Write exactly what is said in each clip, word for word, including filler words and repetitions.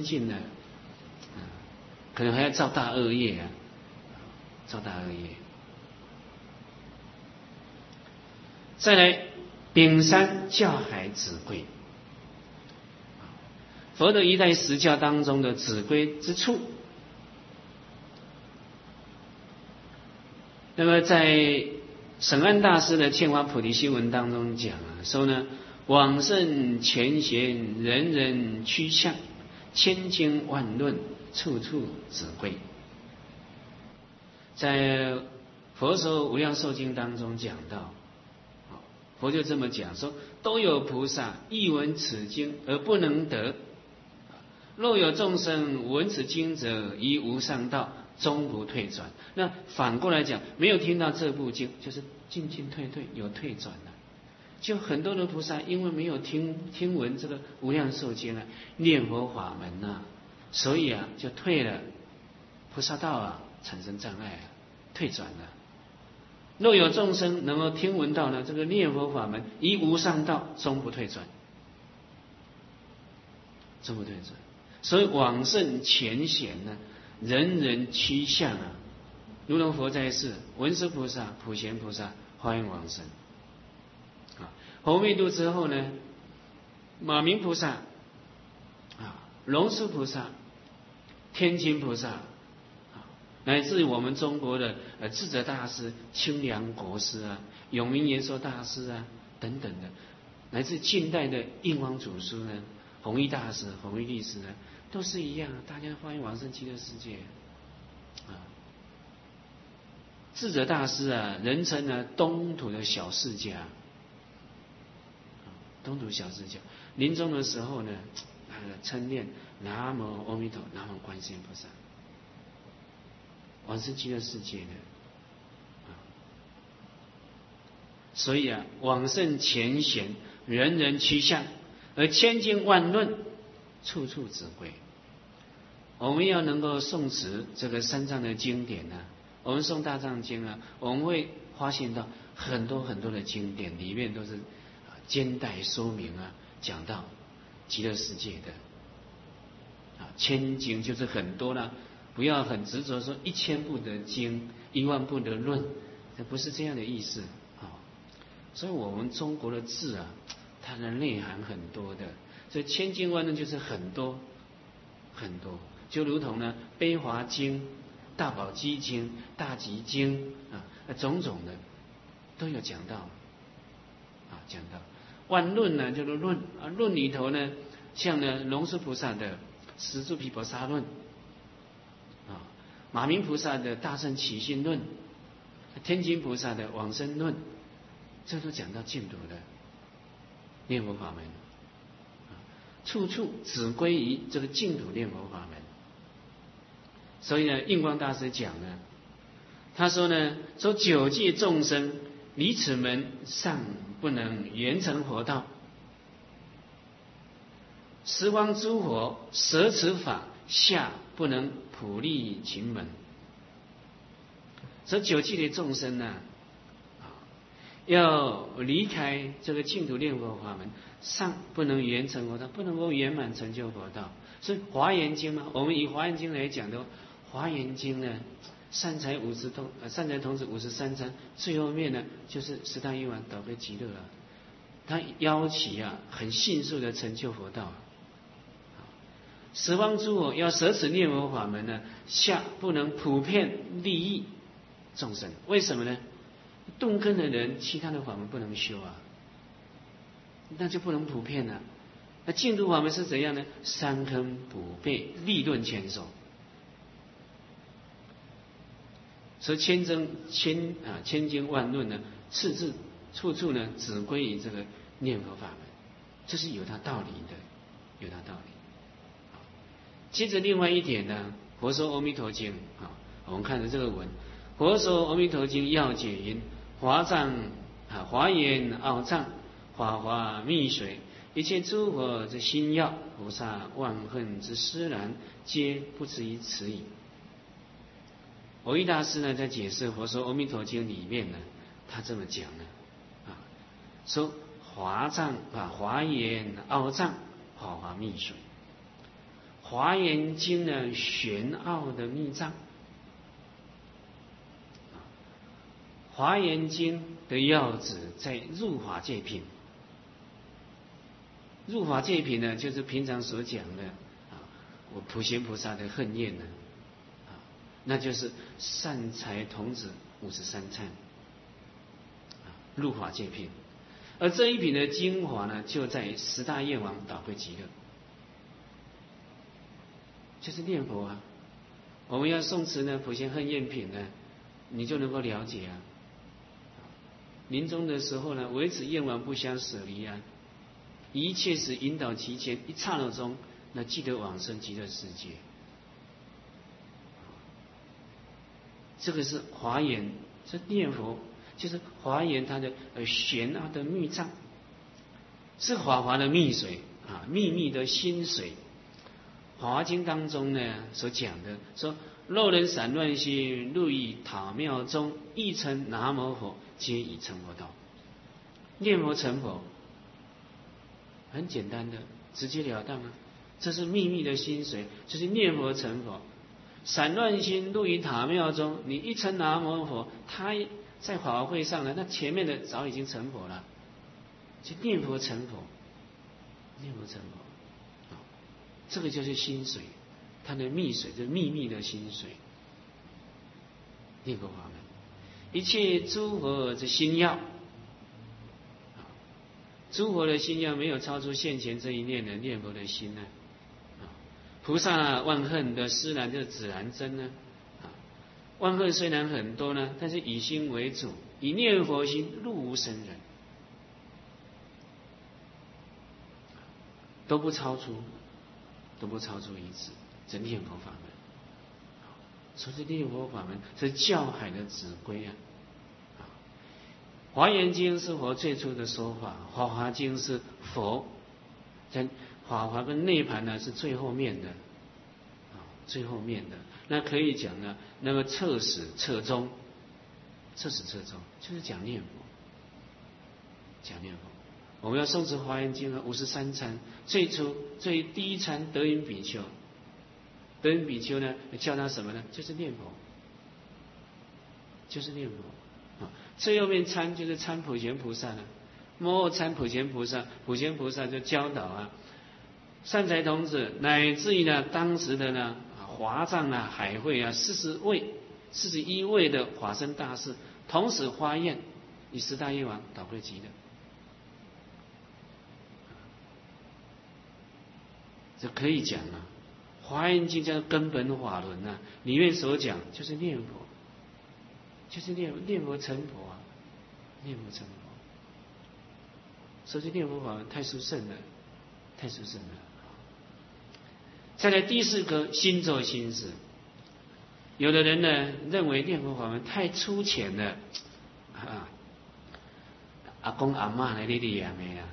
进呢，啊，可能还要造大恶业啊，造大恶业。再来，丙三教海子规，佛的一代十教当中的子规之处。那么在审案大师的《劝化菩提心文》当中讲啊，说呢，往圣前贤，人人趋向，千经万论，处处子规。在佛说无量寿经当中讲到，佛就这么讲说：都有菩萨亦闻此经而不能得，若有众生闻此经者，亦无上道，终不退转。那反过来讲，没有听到这部经，就是进进退退，有退转了。就很多的菩萨因为没有听听闻这个无量寿经啊，念佛法门呐、啊，所以啊就退了菩萨道啊，产生障碍啊，退转了。若有众生能够听闻到呢这个念佛法门，亦无上道，终不退转，终不退转。所以往圣前贤呢，人人趋向啊，如同佛在世，文殊菩萨、普贤菩萨华严往生啊，佛灭度之后呢，马明菩萨啊、龙树菩萨、天津菩萨，乃至我们中国的呃智者大师、清凉国师啊、永明延寿大师啊等等的，乃至近代的印光祖师呢、弘一大师、弘一律师呢，都是一样，大家欢迎往生极乐世界啊。智者大师啊，人称呢东土的小释迦，东土小释迦，临终的时候呢，称念南无阿弥陀，南无观世音菩萨。往生极乐世界的，啊，所以啊，往圣前贤，人人趋向，而千经万论，处处子规。我们要能够诵持这个三藏的经典呢、啊，我们诵大藏经啊，我们会发现到很多很多的经典里面都是啊兼带说明啊，讲到极乐世界的啊，千经就是很多了。不要很执着说一千部的经，一万部的论，这不是这样的意思啊。所以我们中国的字啊，它的内涵很多的，所以千经万论就是很多很多，就如同呢《悲华经》、《大宝积经》、《大集经》啊，种种的都有讲到啊，讲到万论呢，就是论啊，论里头呢，像呢龙树菩萨的《十住毗婆沙论》。啊，马明菩萨的大乘起信论，天津菩萨的往生论，这都讲到净土的念佛法门，啊，处处只归于这个净土念佛法门。所以呢，印光大师讲呢，他说呢，说九界众生离此门，上不能圆成佛道；十方诸佛舍此法，下不能普利勤门。所以九界的众生呢，要离开这个净土念佛法门，上不能圆成佛道，不能够圆满成就佛道。所以华严经嘛，我们以华严经来讲的，华严经呢，善财五十通，善财童子五十三参，最后面呢就是十大愿王导归极乐啊，他邀起啊，很迅速的成就佛道啊。十方诸佛要舍此念佛法门呢，下不能普遍利益众生，为什么呢？顿根的人，其他的法门不能修啊，那就不能普遍了、啊。那净土法门是怎样呢？三坑补背，立论千手。所以千经千啊千经万论呢，次次处处呢只归于这个念佛法门，这是有它道理的，有它道理。接着另外一点呢，佛说阿弥陀经啊，我们看着这个文，佛说阿弥陀经要解云：华藏啊，华严奥藏，法华密水，一切诸佛之心要，菩萨万恨之施然，皆不至于此矣。蕅益大师呢，在解释佛说阿弥陀经里面呢，他这么讲呢，啊，说华藏啊，华严奥藏，法华密水。 华严经呢玄奥的密藏。华严经的要旨在入法界品。入法界品呢，就是平常所讲的啊，我普贤菩萨的恨厌呢，啊，那就是善财童子五十三参，啊，入法界品。而这一品的精华呢，就在十大愿王导归极乐，就是念佛啊。我们要诵持呢普贤恨厌品呢，你就能够了解啊。临终的时候呢，唯此愿王不相舍离啊。一切是引导其前，一刹那中，那记得往生极乐世界。这个是华严，这念佛就是华严它的呃玄奥的密藏，是华华的密水啊，秘密的心水。华华经当中呢所讲的说，若人散乱心，入于塔庙中，一称南无佛，皆已成佛道。念佛成佛。很简单的，直截了当啊！这是秘密的心水，就是念佛成佛。散乱心入于塔庙中，你一称南无佛，他在法会上呢，那前面的早已经成佛了，就念佛成佛，念佛成佛，哦，这个就是心水，它的密水，就是秘密的心水。念佛法门，一切诸佛之心要。诸佛的心要没有超出现前这一念的念佛的心呢，啊，菩萨万恨的施然就是指然真呢，啊，万恨虽然很多呢，但是以心为主，以念佛心入无生人，都不超出，都不超出一字，这念佛法门。说这念佛法门是教海的指挥啊。华严经是佛最初的说法，法华经是佛，像法华跟内盘呢是最后面的，啊，最后面的，那可以讲呢，那么彻始彻终，彻始彻终就是讲念佛，讲念佛。我们要诵持华严经呢，五十三参，最初最第一参德云比丘，德云比丘呢叫他什么呢？就是念佛，就是念佛。最后面参就是参普贤菩萨了，末后参普贤菩萨，普贤菩萨就教导啊，善财童子乃至于呢当时的呢华藏啊、海会啊四十位、四十一位的法身大士，同时发愿以十大愿王导归极乐。这可以讲啊，华严经叫根本法轮啊，里面所讲就是念佛。就是念念佛成佛啊，念佛成佛。所以念佛法门太殊胜了，太殊胜了。再来第四个心作心事，有的人呢认为念佛法门太粗浅了，啊，阿公阿嬷来你念没啊？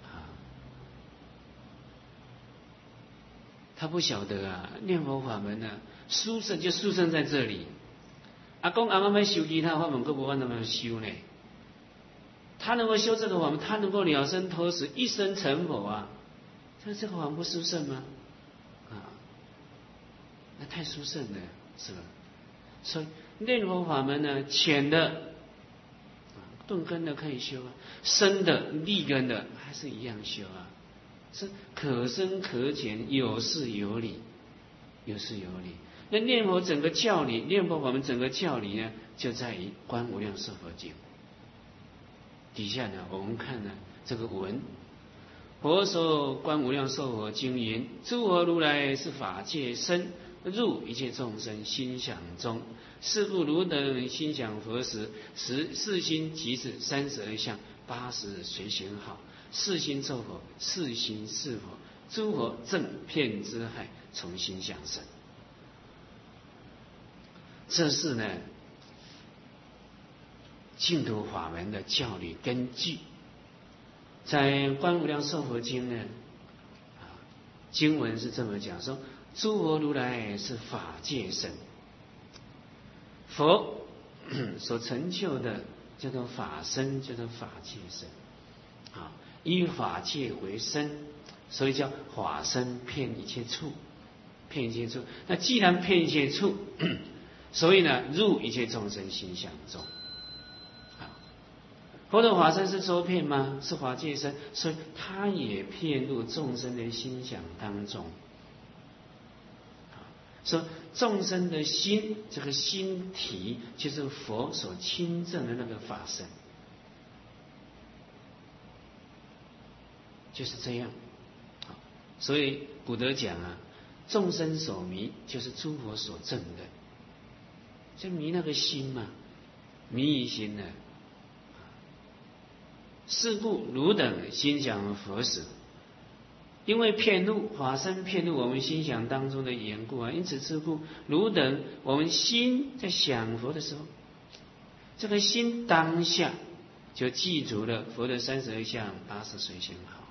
他不晓得啊，念佛法门呢，殊胜就殊胜在这里。阿公阿嬷要修其他法门，更不按那么修呢。他能够修这个法门，他能够了生脱死，一生成佛啊！这这个法门不殊胜吗？啊，那太殊胜了，是吧？所以念佛法门呢，浅的、顿根的可以修啊，深的、立根的还是一样修啊，是可深可浅，有事有理，有事有理。那念佛整个教理，念佛法门整个教理呢，就在于《观无量寿佛经》底下呢，我们看呢这个文，佛说《观无量寿佛经》云：诸佛如来是法界身，入一切众生心想中。是故汝等心想佛时，十四心即是三十二相，八十随行好。四心咒佛，四心是佛，诸佛正遍之海，从心想生。这是呢净土法门的教理根据。在《观无量寿佛经》呢，啊，经文是这么讲说：诸佛如来是法界身，佛所成就的叫做法身，叫做法界身，啊，以法界为身，所以叫法身遍一切处。 遍一切处。那既然遍一切处，所以呢，入一切众生心想中。佛的法身是周遍吗？是法界身，所以它也遍入众生的心想当中。说众生的心，这个心体就是佛所亲证的那个法身，就是这样。所以古德讲啊，众生所迷，就是诸佛所证的，就迷那个心嘛，迷于心呢。是故汝等心想佛时，因为遍入法身遍入我们心想当中的缘故啊，因此是故汝等我们心在想佛的时候，这个心当下就记住了佛的三十二相八十随行好，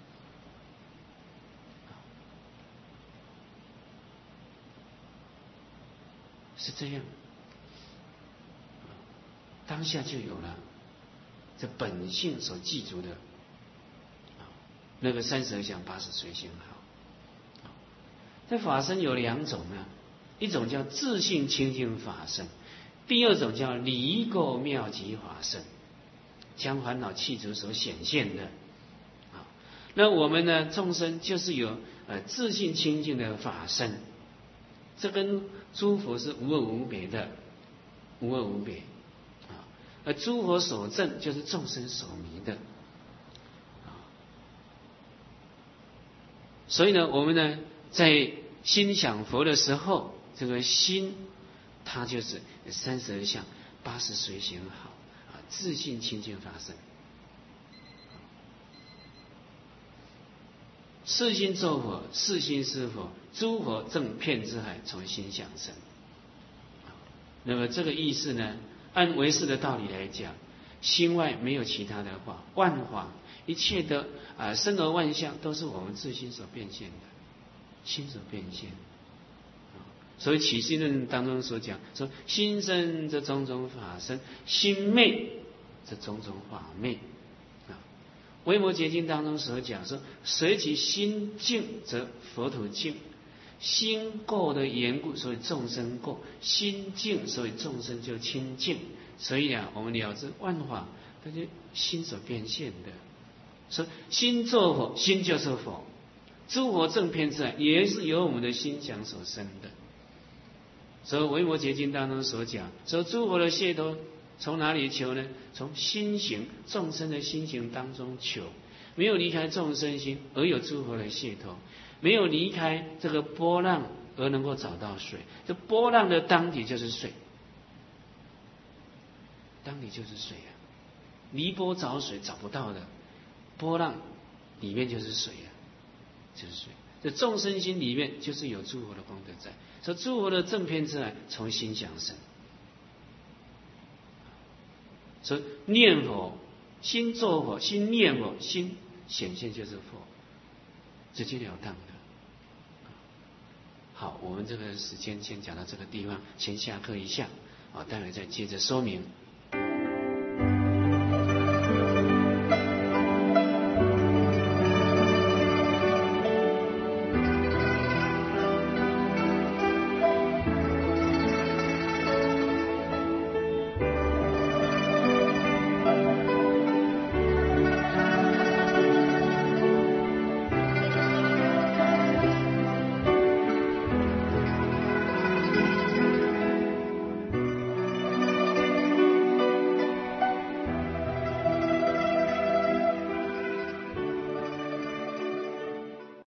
是这样，当下就有了这本性所记住的那个三十二相八十随行好。这法身有两种啊，一种叫自性清净法身，第二种叫离垢妙极法身，将烦恼去除所显现的。那我们呢，众生就是有呃自性清净的法身，这跟诸佛是无二无别的，无二无别。而诸佛所证就是众生所迷的，所以呢，我们呢在心想佛的时候，这个心它就是三十二相八十随行好啊，自性清净法身。四心作佛，四心是佛，诸佛正遍之海，从心想生。那么这个意思呢？按唯识的道理来讲，心外没有其他的法，万法一切的啊生而万象都是我们自心所变现的，心所变现。所以起心论当中所讲说，心生这种种法身，心灭这种种法灭。啊，维摩诘经当中所讲说，随其心净则佛土净。心垢的缘故，所以众生垢；心净，所以众生就清净。所以啊，我们了知万法，它就心所变现的。说心作佛，心就是佛。诸佛正遍之海，也是由我们的心想所生的。所以维摩诘经当中所讲，说诸佛的解脱从哪里求呢？从心行众生的心行当中求，没有离开众生心，而有诸佛的解脱。没有离开这个波浪而能够找到水，这波浪的当底就是水，当底就是水啊！离波找水找不到的，波浪里面就是水啊，就是水。这众生心里面就是有诸佛的功德在，说诸佛的正遍之海从心想生，说念佛心作佛，心念佛，心显现就是佛，直截了当的。好，我们这个时间先讲到这个地方，先下课一下，啊，待会再接着说明。